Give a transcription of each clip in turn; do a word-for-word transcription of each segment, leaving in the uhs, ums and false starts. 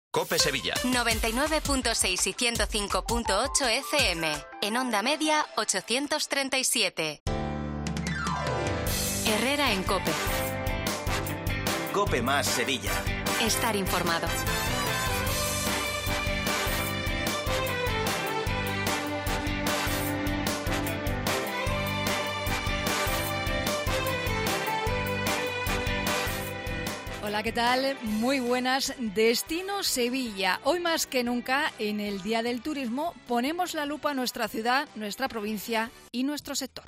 COPE Sevilla. noventa y nueve punto seis y ciento cinco punto ocho F M. En onda media ochocientos treinta y siete. Herrera en COPE. COPE más Sevilla. Estar informado. Hola, ¿qué tal? Muy buenas. Destino Sevilla. Hoy más que nunca, en el Día del Turismo, ponemos la lupa a nuestra ciudad, nuestra provincia y nuestro sector.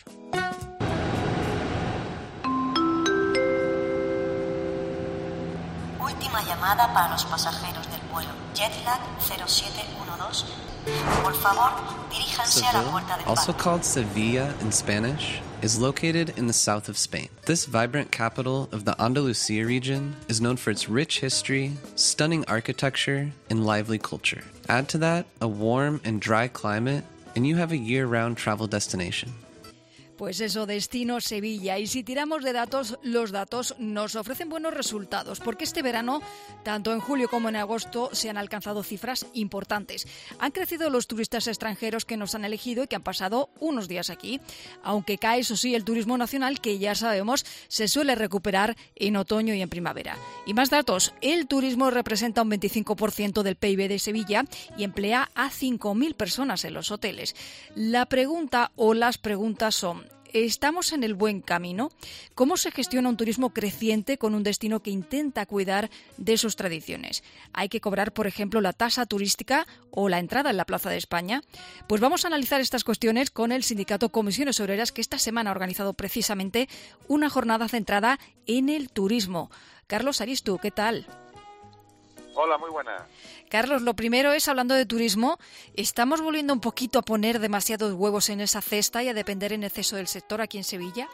Última llamada para los pasajeros del vuelo Jetlag cero siete uno dos. Por favor, diríjanse a la puerta de also embarque. called Sevilla in Spanish, is located in the south of Spain. This vibrant capital of the Andalusia region is known for its rich history, stunning architecture, and lively culture. Add to that a warm and dry climate, and you have a year-round travel destination. Pues eso, Destino Sevilla. Y si tiramos de datos, los datos nos ofrecen buenos resultados, porque este verano, tanto en julio como en agosto, se han alcanzado cifras importantes. Han crecido los turistas extranjeros que nos han elegido y que han pasado unos días aquí, aunque cae, eso sí, el turismo nacional, que ya sabemos se suele recuperar en otoño y en primavera. Y más datos, el turismo representa un veinticinco por ciento del P I B de Sevilla y emplea a cinco mil personas en los hoteles. La pregunta o las preguntas son: ¿estamos en el buen camino? ¿Cómo se gestiona un turismo creciente con un destino que intenta cuidar de sus tradiciones? ¿Hay que cobrar, por ejemplo, la tasa turística o la entrada en la Plaza de España? Pues vamos a analizar estas cuestiones con el sindicato Comisiones Obreras, que esta semana ha organizado precisamente una jornada centrada en el turismo. Carlos Aristu, ¿qué tal? Hola, muy buena. Carlos, lo primero es, hablando de turismo, ¿estamos volviendo un poquito a poner demasiados huevos en esa cesta y a depender en exceso del sector aquí en Sevilla?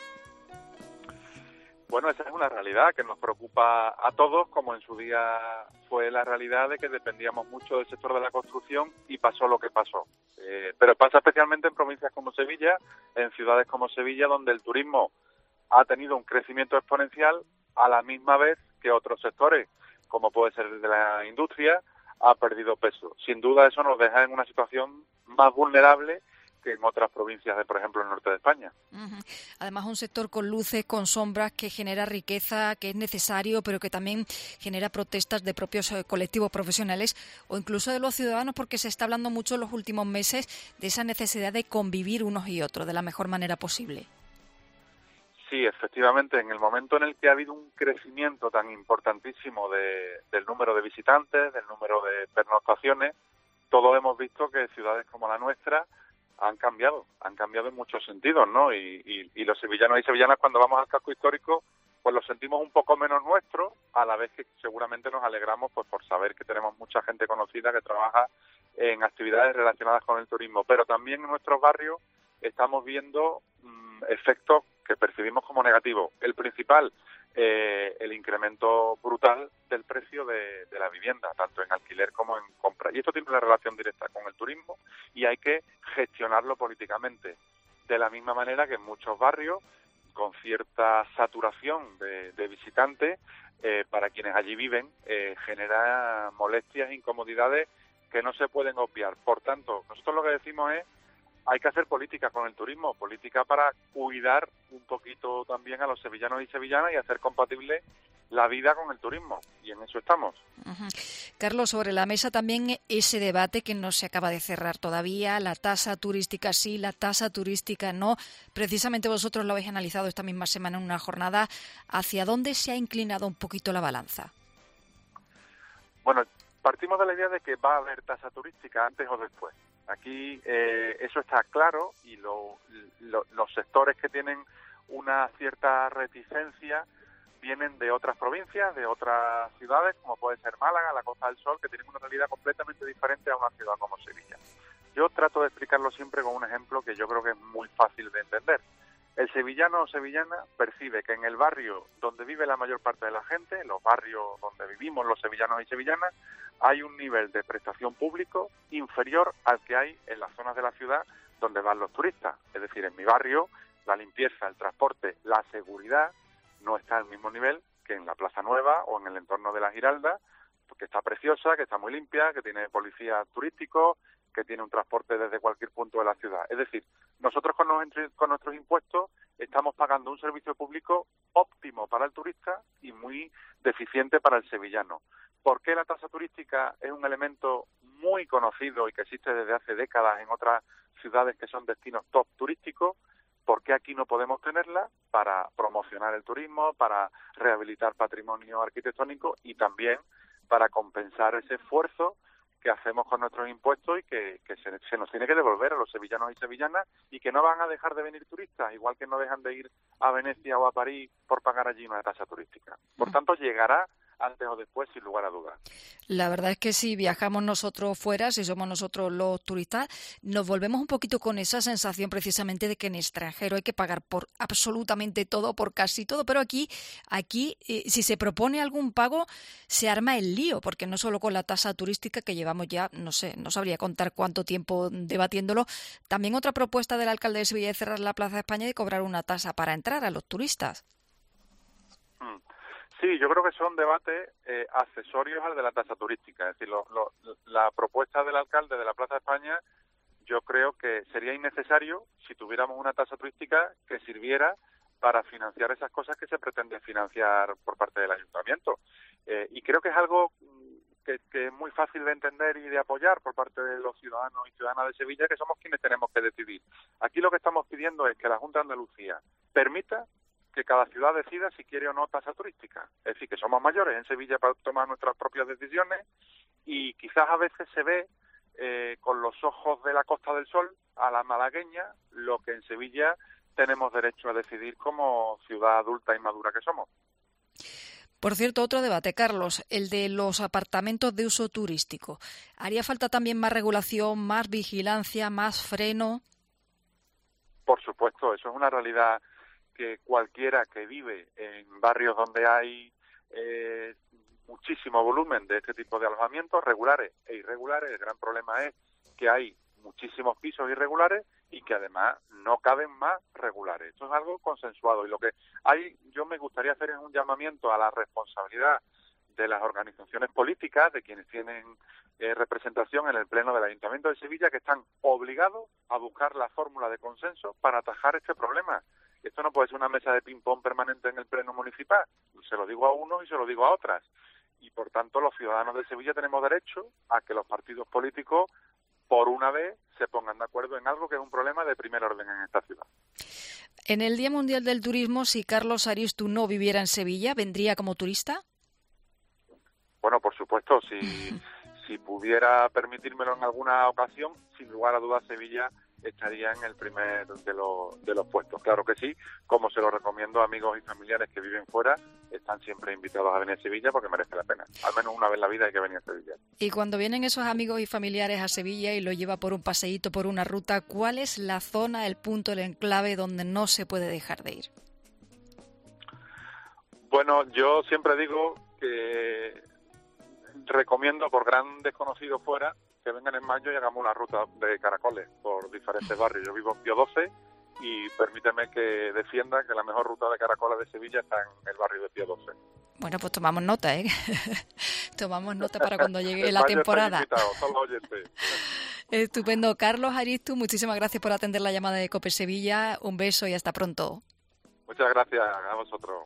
Bueno, esa es una realidad que nos preocupa a todos, como en su día fue la realidad de que dependíamos mucho del sector de la construcción y pasó lo que pasó. Eh, pero pasa especialmente en provincias como Sevilla, en ciudades como Sevilla, donde el turismo ha tenido un crecimiento exponencial a la misma vez que otros sectores, como puede ser el de la industria, ha perdido peso. Sin duda eso nos deja en una situación más vulnerable que en otras provincias de, por ejemplo, el norte de España. Uh-huh. Además, un sector con luces, con sombras, que genera riqueza, que es necesario, pero que también genera protestas de propios eh, colectivos profesionales o incluso de los ciudadanos, porque se está hablando mucho en los últimos meses de esa necesidad de convivir unos y otros de la mejor manera posible. Sí, efectivamente, en el momento en el que ha habido un crecimiento tan importantísimo de, del número de visitantes, del número de pernoctaciones, todos hemos visto que ciudades como la nuestra han cambiado, han cambiado en muchos sentidos, ¿no? Y, y, y los sevillanos y sevillanas, cuando vamos al casco histórico, pues lo sentimos un poco menos nuestro, a la vez que seguramente nos alegramos pues por saber que tenemos mucha gente conocida que trabaja en actividades relacionadas con el turismo. Pero también en nuestros barrios estamos viendo mmm, efectos que percibimos como negativos. El principal, eh, el incremento brutal del precio de, de la vivienda, tanto en alquiler como en compra. Y esto tiene una relación directa con el turismo y hay que gestionarlo políticamente. De la misma manera que en muchos barrios, con cierta saturación de, de visitantes, eh, para quienes allí viven, eh, genera molestias e incomodidades que no se pueden obviar. Por tanto, nosotros lo que decimos es: hay que hacer política con el turismo, política para cuidar un poquito también a los sevillanos y sevillanas y hacer compatible la vida con el turismo, y en eso estamos. Uh-huh. Carlos, sobre la mesa también ese debate que no se acaba de cerrar todavía, la tasa turística sí, la tasa turística no. Precisamente vosotros lo habéis analizado esta misma semana en una jornada. ¿Hacia dónde se ha inclinado un poquito la balanza? Bueno, partimos de la idea de que va a haber tasa turística antes o después. Aquí eh, eso está claro y lo, lo, los sectores que tienen una cierta reticencia vienen de otras provincias, de otras ciudades, como puede ser Málaga, la Costa del Sol, que tienen una realidad completamente diferente a una ciudad como Sevilla. Yo trato de explicarlo siempre con un ejemplo que yo creo que es muy fácil de entender. El sevillano o sevillana percibe que en el barrio donde vive la mayor parte de la gente, los barrios donde vivimos los sevillanos y sevillanas, hay un nivel de prestación público inferior al que hay en las zonas de la ciudad donde van los turistas. Es decir, en mi barrio, la limpieza, el transporte, la seguridad no está al mismo nivel que en la Plaza Nueva o en el entorno de la Giralda, que está preciosa, que está muy limpia, que tiene policías turísticos, que tiene un transporte desde cualquier punto de la ciudad. Es decir, nosotros con, los, con nuestros impuestos estamos pagando un servicio público óptimo para el turista y muy deficiente para el sevillano. ¿Por qué la tasa turística es un elemento muy conocido y que existe desde hace décadas en otras ciudades que son destinos top turísticos? ¿Por qué aquí no podemos tenerla? Para promocionar el turismo, para rehabilitar patrimonio arquitectónico y también para compensar ese esfuerzo que hacemos con nuestros impuestos y que, que se, se nos tiene que devolver a los sevillanos y sevillanas y que no van a dejar de venir turistas, igual que no dejan de ir a Venecia o a París por pagar allí una tasa turística. Por tanto, llegará antes o después, sin lugar a dudas. La verdad es que si viajamos nosotros fuera, si somos nosotros los turistas, nos volvemos un poquito con esa sensación precisamente de que en extranjero hay que pagar por absolutamente todo, por casi todo, pero aquí, aquí eh, si se propone algún pago, se arma el lío, porque no solo con la tasa turística que llevamos ya, no sé, no sabría contar cuánto tiempo debatiéndolo, también otra propuesta del alcalde de Sevilla de cerrar la Plaza de España y de cobrar una tasa para entrar a los turistas. Hmm. Sí, yo creo que son debates eh, accesorios al de la tasa turística. Es decir, lo, lo, la propuesta del alcalde de la Plaza de España, yo creo que sería innecesario si tuviéramos una tasa turística que sirviera para financiar esas cosas que se pretende financiar por parte del ayuntamiento. Eh, y creo que es algo que, que es muy fácil de entender y de apoyar por parte de los ciudadanos y ciudadanas de Sevilla, que somos quienes tenemos que decidir. Aquí lo que estamos pidiendo es que la Junta de Andalucía permita que cada ciudad decida si quiere o no tasa turística. Es decir, que somos mayores en Sevilla para tomar nuestras propias decisiones y quizás a veces se ve eh, con los ojos de la Costa del Sol a la malagueña lo que en Sevilla tenemos derecho a decidir como ciudad adulta y madura que somos. Por cierto, otro debate, Carlos, el de los apartamentos de uso turístico. ¿Haría falta también más regulación, más vigilancia, más freno? Por supuesto, eso es una realidad que cualquiera que vive en barrios donde hay eh, muchísimo volumen de este tipo de alojamientos, regulares e irregulares, el gran problema es que hay muchísimos pisos irregulares y que además no caben más regulares. Esto es algo consensuado y lo que hay, yo me gustaría hacer es un llamamiento a la responsabilidad de las organizaciones políticas, de quienes tienen eh, representación en el Pleno del Ayuntamiento de Sevilla, que están obligados a buscar la fórmula de consenso para atajar este problema. Esto no puede ser una mesa de ping-pong permanente en el Pleno Municipal. Se lo digo a unos y se lo digo a otras. Y, por tanto, los ciudadanos de Sevilla tenemos derecho a que los partidos políticos, por una vez, se pongan de acuerdo en algo que es un problema de primer orden en esta ciudad. En el Día Mundial del Turismo, si Carlos Aristu no viviera en Sevilla, ¿vendría como turista? Bueno, por supuesto. Si, si pudiera permitírmelo en alguna ocasión, sin lugar a dudas, Sevilla estaría en el primer de los, de los puestos. Claro que sí, como se lo recomiendo a amigos y familiares que viven fuera, están siempre invitados a venir a Sevilla porque merece la pena. Al menos una vez en la vida hay que venir a Sevilla. Y cuando vienen esos amigos y familiares a Sevilla y lo lleva por un paseíto, por una ruta, ¿cuál es la zona, el punto, el enclave donde no se puede dejar de ir? Bueno, yo siempre digo que recomiendo por gran desconocido fuera que vengan en mayo y hagamos una ruta de caracoles por diferentes barrios. Yo vivo en Pío doce y permíteme que defienda que la mejor ruta de caracoles de Sevilla está en el barrio de Pío doce. Bueno, pues tomamos nota, ¿eh? Tomamos nota para cuando llegue la temporada. Estupendo. Carlos Aristu, muchísimas gracias por atender la llamada de COPE Sevilla. Un beso y hasta pronto. Muchas gracias a vosotros.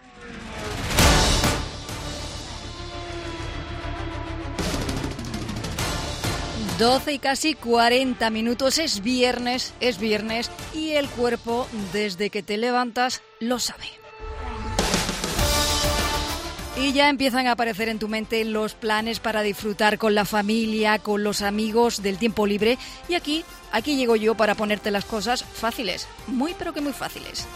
doce y casi cuarenta minutos, es viernes, es viernes y el cuerpo desde que te levantas lo sabe. Y ya empiezan a aparecer en tu mente los planes para disfrutar con la familia, con los amigos del tiempo libre y aquí, aquí llego yo para ponerte las cosas fáciles, muy pero que muy fáciles.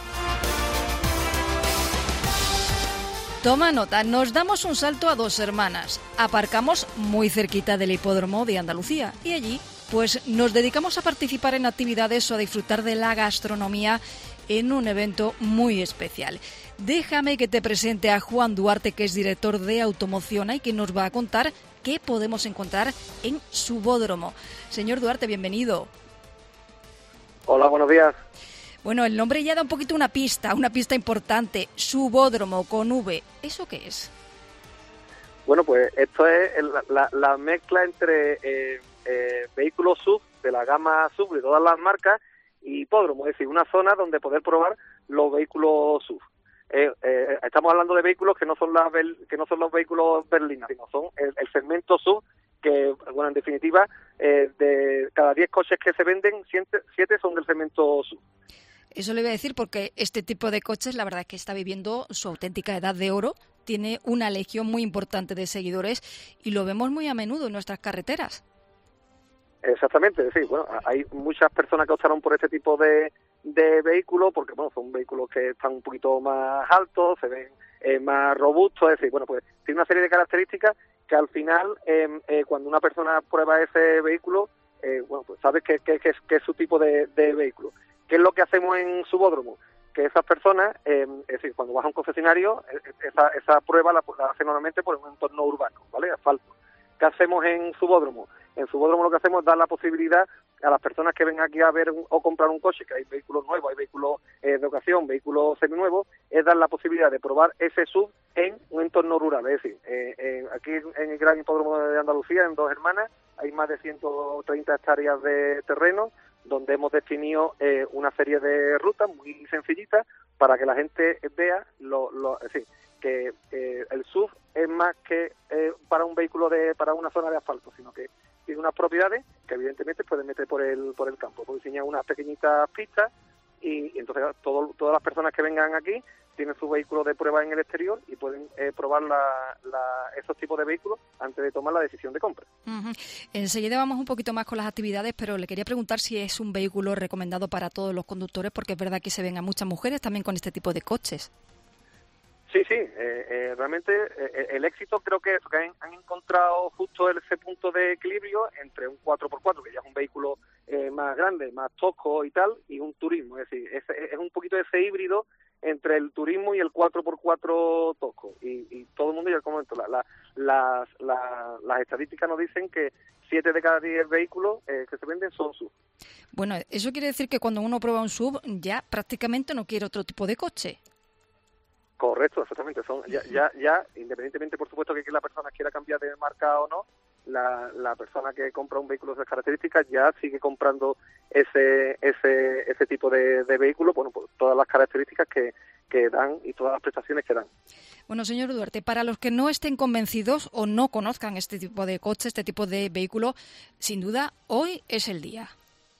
Toma nota, nos damos un salto a Dos Hermanas. Aparcamos muy cerquita del hipódromo de Andalucía y allí pues nos dedicamos a participar en actividades o a disfrutar de la gastronomía en un evento muy especial. Déjame que te presente a Juan Duarte, que es director de Automociona y que nos va a contar qué podemos encontrar en Subódromo. Señor Duarte, bienvenido. Hola, buenos días. Bueno, el nombre ya da un poquito una pista, una pista importante. Subódromo con V. ¿Eso qué es? Bueno, pues esto es la, la, la mezcla entre eh, eh, vehículos S U V de la gama S U V de todas las marcas y hipódromo, es decir, una zona donde poder probar los vehículos S U V. Eh, eh, estamos hablando de vehículos que no son las que no son los vehículos berlinas, sino son el, el segmento S U V, que, bueno, en definitiva, eh, de cada diez coches que se venden, siete son del segmento S U V. Eso le voy a decir porque este tipo de coches, la verdad es que está viviendo su auténtica edad de oro, tiene una legión muy importante de seguidores y lo vemos muy a menudo en nuestras carreteras. Exactamente, es decir, bueno, hay muchas personas que optaron por este tipo de, de vehículos porque, bueno, son vehículos que están un poquito más altos, se ven eh, más robustos, es decir, bueno, pues tiene una serie de características que al final, eh, eh, cuando una persona prueba ese vehículo, eh, bueno, pues sabes que, que, que, es, que es su tipo de, de vehículo. ¿Qué es lo que hacemos en Subódromo? Que esas personas, eh, es decir, cuando vas a un concesionario, esa, esa prueba la, la hacen normalmente por un entorno urbano, ¿vale? Asfalto. ¿Qué hacemos en Subódromo? En Subódromo lo que hacemos es dar la posibilidad a las personas que vengan aquí a ver un, o comprar un coche, que hay vehículos nuevos, hay vehículos eh, de ocasión, vehículos seminuevos, es dar la posibilidad de probar ese S U V en un entorno rural. Es decir, eh, eh, aquí en el Gran Hipódromo de Andalucía, en Dos Hermanas, hay más de ciento treinta hectáreas de terreno, donde hemos definido eh, una serie de rutas muy sencillitas para que la gente vea, lo, lo, es decir, que eh, el S U V es más que eh, para un vehículo de para una zona de asfalto, sino que tiene unas propiedades que evidentemente pueden meter por el por el campo. Puede diseñar unas pequeñitas pistas y, y entonces todo, todas las personas que vengan aquí tienen su vehículo de prueba en el exterior y pueden eh, probar la, la, esos tipos de vehículos antes de tomar la decisión de compra. Uh-huh. Enseguida vamos un poquito más con las actividades, pero le quería preguntar si es un vehículo recomendado para todos los conductores, porque es verdad que se ven a muchas mujeres también con este tipo de coches. Sí, sí, eh, eh, realmente eh, el éxito creo que es que han, han encontrado justo ese punto de equilibrio entre un cuatro por cuatro, que ya es un vehículo eh, más grande, más tosco y tal, y un turismo. Es decir, es, es un poquito ese híbrido entre el turismo y el cuatro por cuatro tosco. Y, y todo el mundo, ya comento, la, la, las, la, las estadísticas nos dicen que siete de cada diez vehículos eh, que se venden son S U V. Bueno, eso quiere decir que cuando uno prueba un S U V ya prácticamente no quiere otro tipo de coche. Correcto, exactamente. Son ya, ya, ya, independientemente, por supuesto, que la persona quiera cambiar de marca o no, la, la persona que compra un vehículo de esas características ya sigue comprando ese ese ese tipo de, de vehículo, bueno, por todas las características que, que dan y todas las prestaciones que dan. Bueno, señor Duarte, para los que no estén convencidos o no conozcan este tipo de coche, este tipo de vehículo, sin duda, hoy es el día.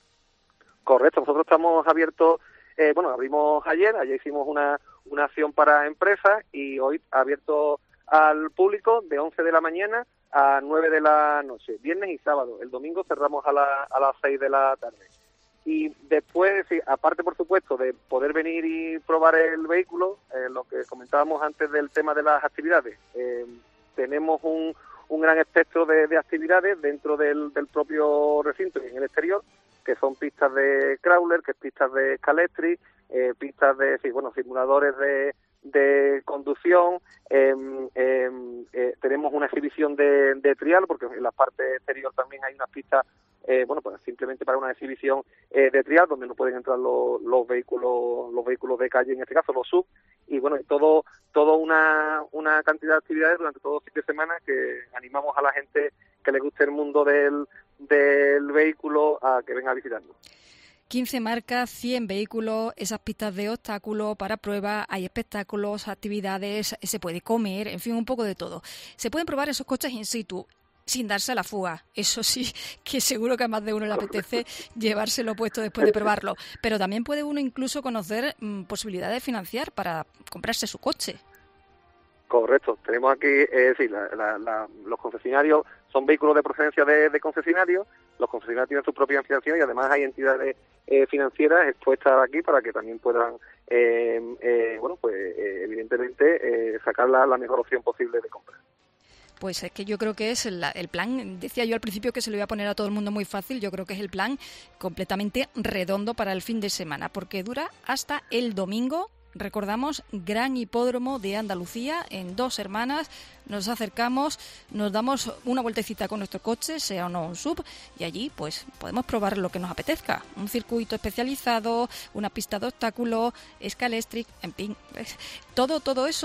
Correcto, nosotros estamos abiertos, eh, bueno, abrimos ayer, ayer hicimos una una acción para empresas y hoy abierto al público de once de la mañana a nueve de la noche, viernes y sábado. El domingo cerramos a, la, a las seis de la tarde. Y después, sí, aparte, por supuesto, de poder venir y probar el vehículo, eh, lo que comentábamos antes del tema de las actividades, eh, tenemos un, un gran espectro de, de actividades dentro del, del propio recinto y en el exterior, que son pistas de crawler, que es pistas de Scalextric, Eh, pistas de, sí, bueno, simuladores de, de conducción, eh, eh, eh, tenemos una exhibición de, de trial, porque en la parte exterior también hay unas pistas, eh, bueno, pues simplemente para una exhibición eh, de trial, donde no pueden entrar los, los vehículos los vehículos de calle, en este caso los S U V, y bueno, todo todo una, una cantidad de actividades durante todo el fin de semana que animamos a la gente que le guste el mundo del, del vehículo a que venga a visitarnos. quince marcas, cien vehículos, esas pistas de obstáculos para pruebas, hay espectáculos, actividades, se puede comer, en fin, un poco de todo. Se pueden probar esos coches in situ, sin darse a la fuga. Eso sí, que seguro que a más de uno le apetece llevárselo puesto después de probarlo. Pero también puede uno incluso conocer mmm, posibilidades de financiar para comprarse su coche. Correcto. Tenemos aquí, eh, sí, la, la, la, los concesionarios son vehículos de procedencia de, de concesionarios. Los concesionarios tienen su propia financiación y además hay entidades eh, financieras expuestas aquí para que también puedan, eh, eh, bueno, pues eh, evidentemente eh, sacar la, la mejor opción posible de compra. Pues es que yo creo que es el, el plan, decía yo al principio que se lo iba a poner a todo el mundo muy fácil, yo creo que es el plan completamente redondo para el fin de semana, porque dura hasta el domingo. Recordamos, Gran Hipódromo de Andalucía, en Dos Hermanas. Nos acercamos, nos damos una vueltecita con nuestro coche, sea o no un S U V, y allí pues podemos probar lo que nos apetezca. Un circuito especializado, una pista de obstáculos, Scalextric, en fin, todo, todo eso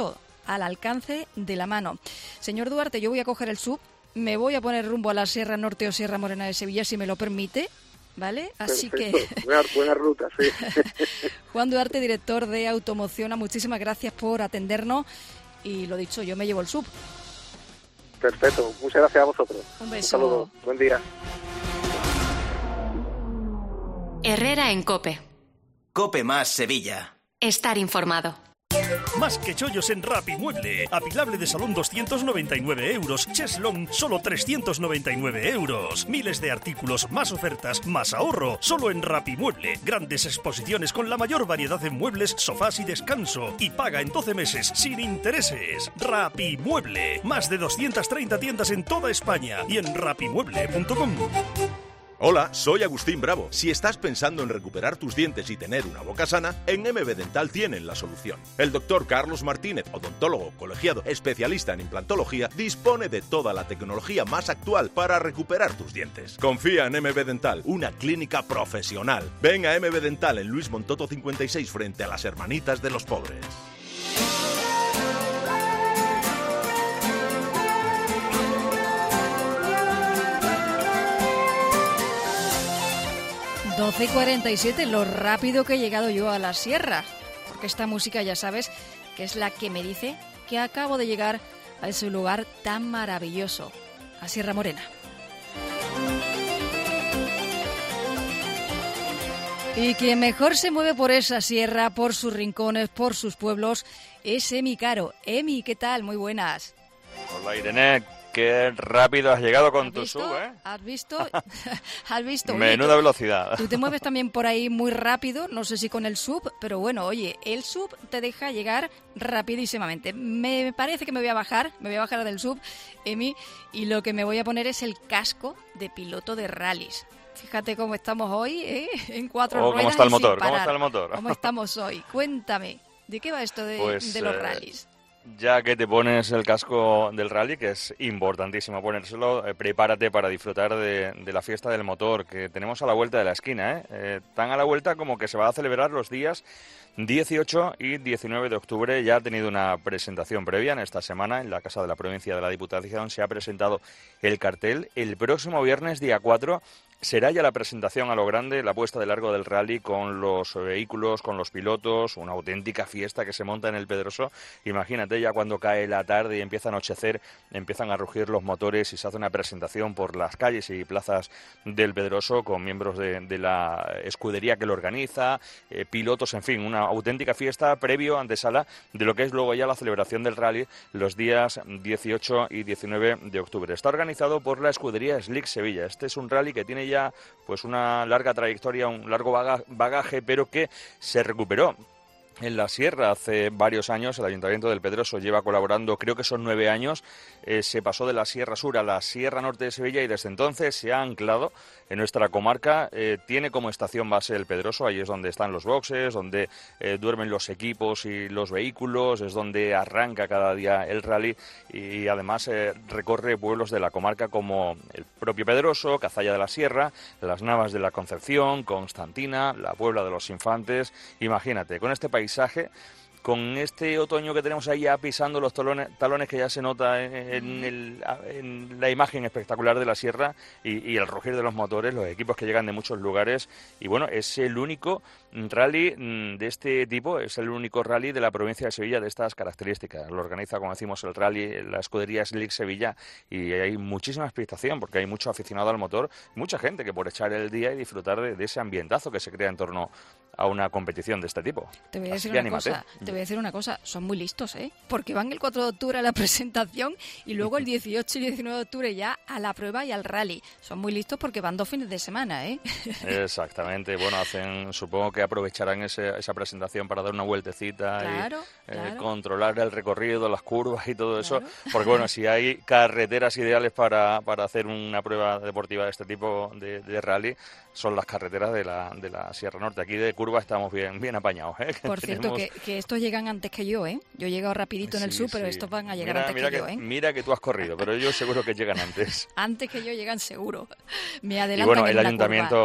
al alcance de la mano. Señor Duarte, yo voy a coger el sub, me voy a poner rumbo a la Sierra Norte o Sierra Morena de Sevilla, si me lo permite, ¿vale? Así Perfecto. que... buena, buena ruta, sí. Juan Duarte, director de Automociona, muchísimas gracias por atendernos y lo dicho, yo me llevo el sub. Perfecto, muchas gracias a vosotros. Un beso. Un saludo, buen día. Herrera en COPE. COPE más Sevilla. Estar informado. Más que chollos en Rapimueble. Apilable de salón doscientos noventa y nueve euros. Cheslong solo trescientos noventa y nueve euros. Miles de artículos, más ofertas, más ahorro. Solo en Rapimueble. Grandes exposiciones con la mayor variedad de muebles, sofás y descanso. Y paga en doce meses sin intereses. Rapimueble. Más de doscientas treinta tiendas en toda España y en rapimueble punto com. Hola, soy Agustín Bravo. Si estás pensando en recuperar tus dientes y tener una boca sana, en M B Dental tienen la solución. El doctor Carlos Martínez, odontólogo colegiado especialista en implantología, dispone de toda la tecnología más actual para recuperar tus dientes. Confía en M B Dental, una clínica profesional. Ven a M B Dental en Luis Montoto cincuenta y seis frente a las Hermanitas de los Pobres. doce y cuarenta y siete, lo rápido que he llegado yo a la sierra, porque esta música ya sabes que es la que me dice que acabo de llegar a ese lugar tan maravilloso, a Sierra Morena. Y quien mejor se mueve por esa sierra, por sus rincones, por sus pueblos, es Emi Caro. Emi, ¿qué tal? Muy buenas. Hola Irene, qué rápido has llegado con tu visto? sub, ¿eh? ¿Has visto? ¿Has visto? Oye, Menuda tú, velocidad. Tú te mueves también por ahí muy rápido, no sé si con el sub, pero bueno, oye, el sub te deja llegar rapidísimamente. Me parece que me voy a bajar, me voy a bajar del sub, Emi, y lo que me voy a poner es el casco de piloto de rallies. Fíjate cómo estamos hoy, ¿eh? En cuatro oh, ruedas. ¿Cómo está el y sin motor? parar. ¿Cómo está el motor? ¿Cómo estamos hoy? Cuéntame, ¿de qué va esto de, pues, de los eh, rallies? Ya que te pones el casco del rally, que es importantísimo ponérselo, eh, prepárate para disfrutar de, de la fiesta del motor que tenemos a la vuelta de la esquina, ¿eh? Eh, tan a la vuelta como que se va a celebrar los días dieciocho y diecinueve de octubre. Ya ha tenido una presentación previa en esta semana en la Casa de la Provincia de la Diputación. Se ha presentado el cartel. El próximo viernes, día cuatro, será ya la presentación a lo grande, la puesta de largo del rally con los vehículos, con los pilotos, una auténtica fiesta que se monta en el Pedroso. Imagínate ya cuando cae la tarde y empieza a anochecer, empiezan a rugir los motores y se hace una presentación por las calles y plazas del Pedroso con miembros de, de la escudería que lo organiza, eh, pilotos, en fin, una auténtica fiesta previo, antesala de lo que es luego ya la celebración del rally los días dieciocho y diecinueve de octubre. Está organizado por la escudería Slick Sevilla. Este es un rally que tiene ya pues una larga trayectoria, un largo bagaje, pero que se recuperó en la sierra hace varios años. El Ayuntamiento del Pedroso lleva colaborando, creo que son nueve años, eh, se pasó de la Sierra Sur a la Sierra Norte de Sevilla y desde entonces se ha anclado en nuestra comarca. Eh, tiene como estación base el Pedroso, ahí es donde están los boxes, donde eh, duermen los equipos y los vehículos, es donde arranca cada día el rally y además eh, recorre pueblos de la comarca como el propio Pedroso, Cazalla de la Sierra, las Navas de la Concepción, Constantina, la Puebla de los Infantes. Imagínate, con este país paisaje, con este otoño que tenemos ahí ya pisando los talones, talones que ya se nota en, en, el, en la imagen espectacular de la sierra y, y el rugir de los motores, los equipos que llegan de muchos lugares. Y bueno, es el único rally de este tipo, es el único rally de la provincia de Sevilla de estas características. Lo organiza, como decimos, el rally, la escudería Slick Sevilla, y hay muchísima expectación porque hay mucho aficionado al motor, mucha gente que por echar el día y disfrutar de, de ese ambientazo que se crea en torno a una competición de este tipo. Te voy a decir una cosa, te voy a decir una cosa, son muy listos, ¿eh? Porque van el cuatro de octubre a la presentación y luego el dieciocho y diecinueve de octubre ya a la prueba y al rally. Son muy listos porque van dos fines de semana, ¿eh? Exactamente. Bueno, hacen, supongo que aprovecharán ese, esa presentación para dar una vueltecita claro, y claro. Eh, controlar el recorrido, las curvas y todo claro. eso. Porque bueno, si hay carreteras ideales para, para hacer una prueba deportiva de este tipo de, de rally, son las carreteras de la, de la Sierra Norte. Aquí de curva estamos bien, bien apañados, ¿eh? Por cierto, tenemos... que, que estos llegan antes que yo, ¿eh? Yo he llegado rapidito en el sí, sur, pero sí. estos van a llegar mira, antes mira que, que yo, ¿eh? Mira que tú has corrido, pero ellos seguro que llegan antes. Antes que yo llegan seguro. Me adelantan y bueno, en el la ayuntamiento... curva.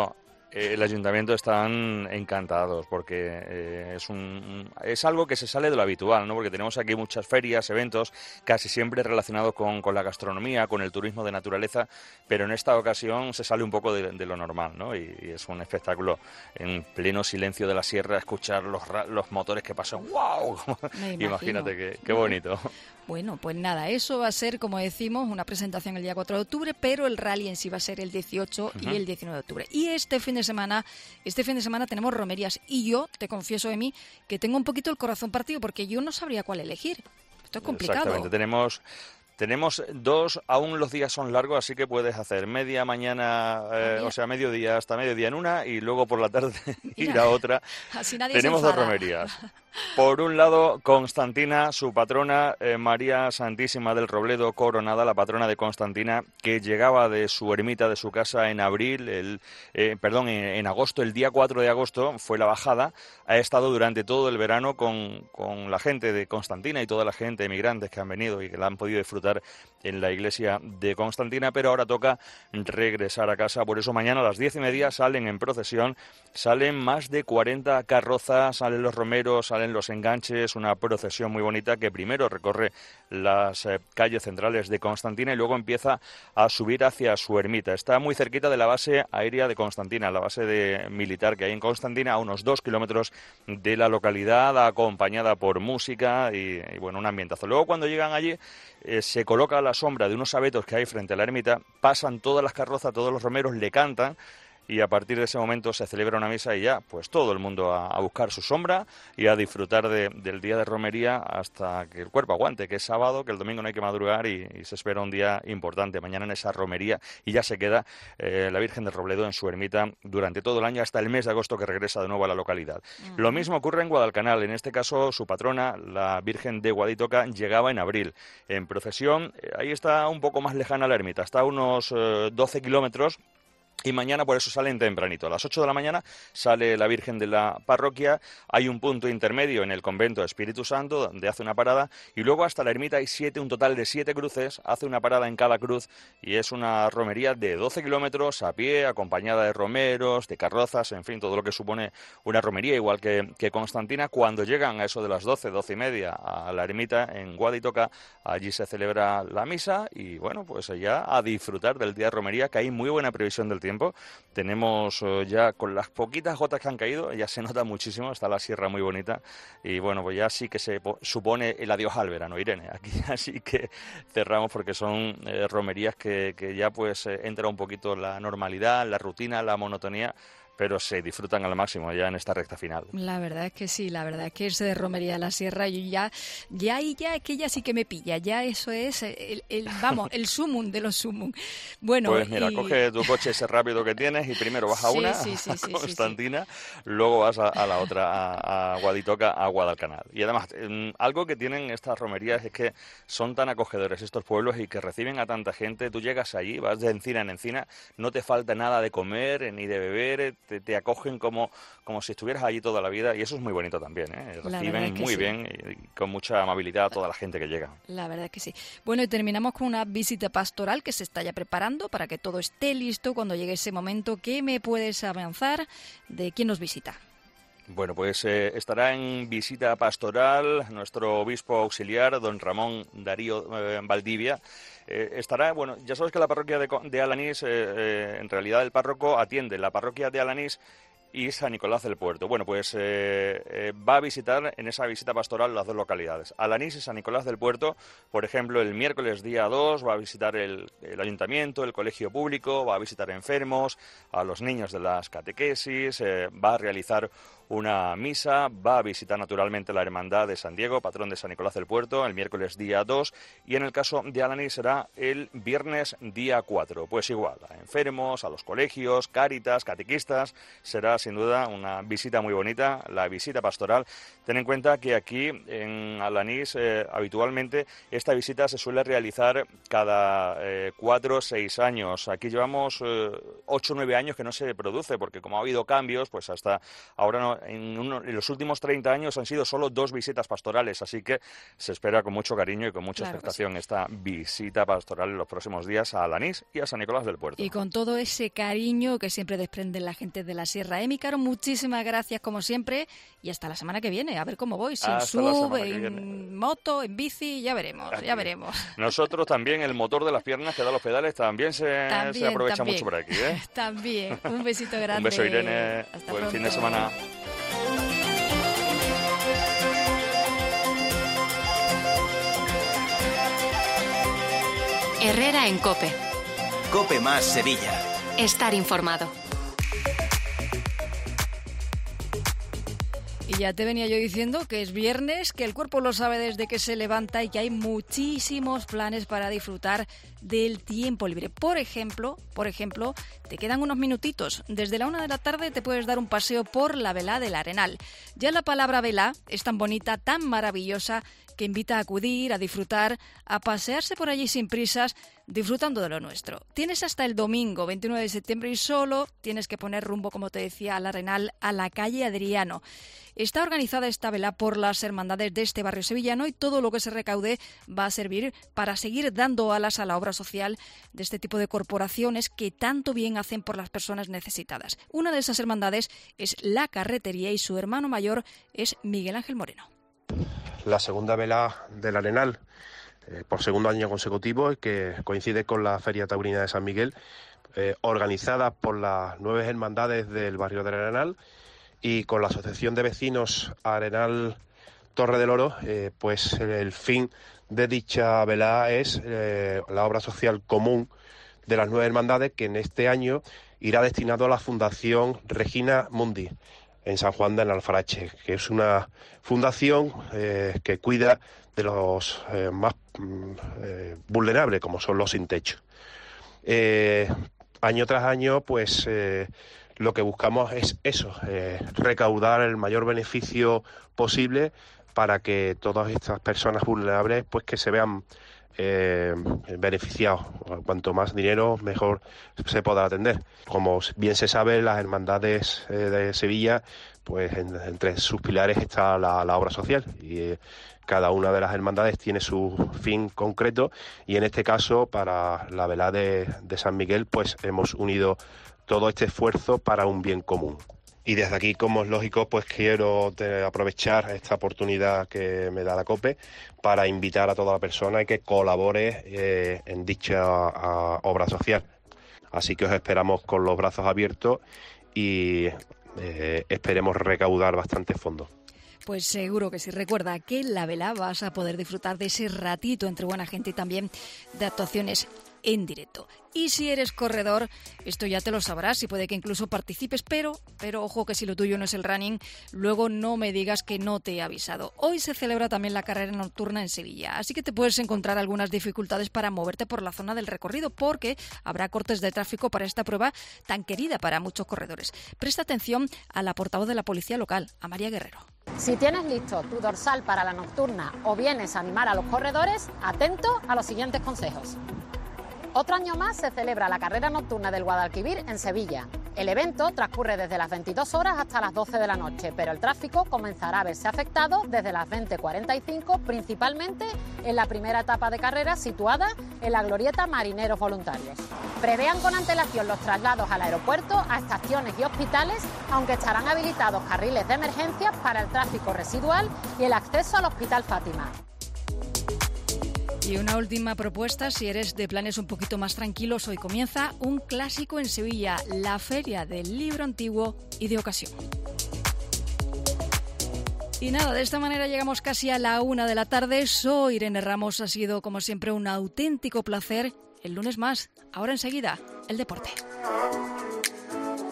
Eh, el ayuntamiento están encantados porque eh, es un es algo que se sale de lo habitual, ¿no? Porque tenemos aquí muchas ferias, eventos, casi siempre relacionados con, con la gastronomía, con el turismo de naturaleza, pero en esta ocasión se sale un poco de, de lo normal, ¿no? Y, y es un espectáculo en pleno silencio de la sierra, escuchar los, los motores que pasan. ¡Wow! Imagínate qué, qué bonito. Bueno, pues nada, eso va a ser, como decimos, una presentación el día cuatro de octubre, pero el rally en sí va a ser el dieciocho uh-huh. y el diecinueve de octubre. Y este fin de semana, este fin de semana tenemos romerías. Y yo, te confieso de mí, que tengo un poquito el corazón partido porque yo no sabría cuál elegir. Esto es complicado. Exactamente, tenemos... Tenemos dos, aún los días son largos, así que puedes hacer media mañana, eh, o sea, mediodía hasta mediodía en una y luego por la tarde ir a otra. Así nadie Tenemos se dos romerías. Por un lado, Constantina, su patrona, eh, María Santísima del Robledo Coronada, la patrona de Constantina, que llegaba de su ermita, de su casa en abril, el, eh, perdón, en, en agosto, el día cuatro de agosto fue la bajada. Ha estado durante todo el verano con, con la gente de Constantina y toda la gente, emigrantes que han venido y que la han podido disfrutar en la iglesia de Constantina, pero ahora toca regresar a casa. Por eso mañana a las diez y media salen en procesión, salen más de cuarenta carrozas, salen los romeros, salen los enganches, una procesión muy bonita que primero recorre las eh, calles centrales de Constantina y luego empieza a subir hacia su ermita. Está muy cerquita de la base aérea de Constantina, la base de militar que hay en Constantina, a unos dos kilómetros de la localidad, acompañada por música y, y bueno, un ambientazo. Luego cuando llegan allí eh, se coloca a la sombra de unos abetos que hay frente a la ermita, pasan todas las carrozas, todos los romeros le cantan y a partir de ese momento se celebra una misa y ya, pues todo el mundo a, a buscar su sombra y a disfrutar de, del día de romería hasta que el cuerpo aguante, que es sábado, que el domingo no hay que madrugar y, y se espera un día importante mañana en esa romería y ya se queda eh, la Virgen del Robledo en su ermita durante todo el año hasta el mes de agosto que regresa de nuevo a la localidad. Uh-huh. Lo mismo ocurre en Guadalcanal, en este caso su patrona, la Virgen de Guaditoca, llegaba en abril en procesión, eh, ahí está un poco más lejana la ermita, está a unos eh, doce kilómetros. Y mañana por eso salen tempranito. A las ocho de la mañana sale la Virgen de la parroquia. Hay un punto intermedio en el convento de Espíritu Santo donde hace una parada. Y luego hasta la ermita hay siete, un total de siete cruces. Hace una parada en cada cruz. Y es una romería de doce kilómetros a pie, acompañada de romeros, de carrozas, en fin, todo lo que supone una romería, igual que, que Constantina. Cuando llegan a eso de las doce, doce y media a la ermita en Guaditoca, allí se celebra la misa. Y bueno, pues allá a disfrutar del día de romería, que hay muy buena previsión del tiempo. Tenemos uh, ya con las poquitas gotas que han caído, ya se nota muchísimo, está la sierra muy bonita y bueno, pues ya sí que se supone el adiós al verano, Irene. Aquí así que cerramos porque son eh, romerías que, que ya pues eh, entra un poquito la normalidad, la rutina, la monotonía, pero se disfrutan al máximo ya en esta recta final. La verdad es que sí, la verdad es que irse de romería a la sierra, yo ya, ya ahí ya es que ya sí que me pilla, ya eso es, el, el vamos, el sumum de los sumum. Bueno, pues mira, y... coge tu coche ese rápido que tienes y primero vas a sí, una, sí, sí, a sí, Constantina, sí, sí. luego vas a, a la otra, a, a Guaditoca, a Guadalcanal. Y además, eh, algo que tienen estas romerías es que son tan acogedores estos pueblos y que reciben a tanta gente. Tú llegas allí, vas de encina en encina, no te falta nada de comer ni de beber, te, te acogen como Como, como si estuvieras allí toda la vida y eso es muy bonito también, ¿eh? Reciben muy sí. bien y, y con mucha amabilidad a toda la gente que llega. La verdad es que sí. Bueno, y terminamos con una visita pastoral que se está ya preparando para que todo esté listo cuando llegue ese momento. ¿Qué me puedes avanzar de quién nos visita? Bueno, pues eh, estará en visita pastoral nuestro obispo auxiliar, don Ramón Darío eh, Valdivia. Eh, estará, bueno, ya sabes que la parroquia de, de Alanís, eh, eh, en realidad el párroco atiende la parroquia de Alanís y San Nicolás del Puerto. Bueno, pues eh, eh, va a visitar en esa visita pastoral las dos localidades, Alanís y San Nicolás del Puerto. Por ejemplo, el miércoles día dos va a visitar el, el ayuntamiento, el colegio público, va a visitar enfermos, a los niños de las catequesis, eh, va a realizar una misa, va a visitar naturalmente la Hermandad de San Diego, patrón de San Nicolás del Puerto, el miércoles día dos, y en el caso de Alanís será el viernes día cuatro. Pues igual, a enfermos, a los colegios, cáritas, catequistas, será sin duda una visita muy bonita, la visita pastoral. Ten en cuenta que aquí en Alanís eh, habitualmente esta visita se suele realizar cada eh, cuatro o seis años. Aquí llevamos eh, ocho o nueve años que no se produce, porque como ha habido cambios, pues hasta ahora no, en, uno, en los últimos treinta años han sido solo dos visitas pastorales, así que se espera con mucho cariño y con mucha claro expectación sí. esta visita pastoral en los próximos días a Alanís y a San Nicolás del Puerto. Y con todo ese cariño que siempre desprenden la gente de la Sierra. Emi Caro, muchísimas gracias como siempre y hasta la semana que viene, a ver cómo voy, si en sub, en moto, en bici, ya veremos, aquí. ya veremos. Nosotros también, el motor de las piernas que da los pedales también se, también, se aprovecha también. mucho por aquí, ¿eh? También, un besito grande. Un beso, Irene, hasta buen pronto. fin de semana. Herrera en COPE. COPE más Sevilla. Estar informado. Y ya te venía yo diciendo que es viernes, que el cuerpo lo sabe desde que se levanta y que hay muchísimos planes para disfrutar del tiempo libre. Por ejemplo, por ejemplo, te quedan unos minutitos. Desde la una de la tarde te puedes dar un paseo por la Velá del Arenal. Ya la palabra Velá es tan bonita, tan maravillosa, que invita a acudir, a disfrutar, a pasearse por allí sin prisas, disfrutando de lo nuestro. Tienes hasta el domingo, veintinueve de septiembre, y solo tienes que poner rumbo, como te decía, al Arenal, a la calle Adriano. Está organizada esta vela por las hermandades de este barrio sevillano y todo lo que se recaude va a servir para seguir dando alas a la obra social de este tipo de corporaciones que tanto bien hacen por las personas necesitadas. Una de esas hermandades es La Carretería y su hermano mayor es Miguel Ángel Moreno. La segunda vela del Arenal, eh, por segundo año consecutivo, que coincide con la Feria Taurina de San Miguel, eh, organizada por las nueve hermandades del barrio del Arenal y con la Asociación de Vecinos Arenal Torre del Oro, eh, pues el fin de dicha vela es eh, la obra social común de las nueve hermandades, que en este año irá destinado a la Fundación Regina Mundi, en San Juan de Alfarache, que es una fundación eh, que cuida de los eh, más eh, vulnerables, como son los sin techo. Eh, año tras año, pues eh, lo que buscamos es eso, eh, recaudar el mayor beneficio posible para que todas estas personas vulnerables, pues que se vean eh, beneficiados. Cuanto más dinero, mejor se podrá atender. Como bien se sabe, las hermandades eh, de Sevilla, pues en, entre sus pilares está la, la obra social y eh, cada una de las hermandades tiene su fin concreto y en este caso para la velada de, de San Miguel pues hemos unido todo este esfuerzo para un bien común. Y desde aquí, como es lógico, pues quiero te, aprovechar esta oportunidad que me da la COPE para invitar a toda la persona que colabore eh, en dicha a, obra social. Así que os esperamos con los brazos abiertos y eh, esperemos recaudar bastantes fondos. Pues seguro que sí. Recuerda que en la vela vas a poder disfrutar de ese ratito entre buena gente y también de actuaciones en directo. Y si eres corredor, esto ya te lo sabrás y puede que incluso participes, pero, pero ojo que si lo tuyo no es el running, luego no me digas que no te he avisado. Hoy se celebra también la carrera nocturna en Sevilla, así que te puedes encontrar algunas dificultades para moverte por la zona del recorrido porque habrá cortes de tráfico para esta prueba tan querida para muchos corredores. Presta atención a la portavoz de la policía local, a María Guerrero. Si tienes listo tu dorsal para la nocturna o vienes a animar a los corredores, atento a los siguientes consejos. Otro año más se celebra la carrera nocturna del Guadalquivir en Sevilla. El evento transcurre desde las veintidós horas hasta las doce de la noche, pero el tráfico comenzará a verse afectado desde las veinte cuarenta y cinco, principalmente en la primera etapa de carrera situada en la glorieta Marineros Voluntarios. Prevean con antelación los traslados al aeropuerto, a estaciones y hospitales, aunque estarán habilitados carriles de emergencia para el tráfico residual y el acceso al Hospital Fátima. Y una última propuesta, si eres de planes un poquito más tranquilos, hoy comienza un clásico en Sevilla, la Feria del Libro Antiguo y de Ocasión. Y nada, de esta manera llegamos casi a la una de la tarde. Soy Irene Ramos, ha sido como siempre un auténtico placer. El lunes más, ahora enseguida, el deporte.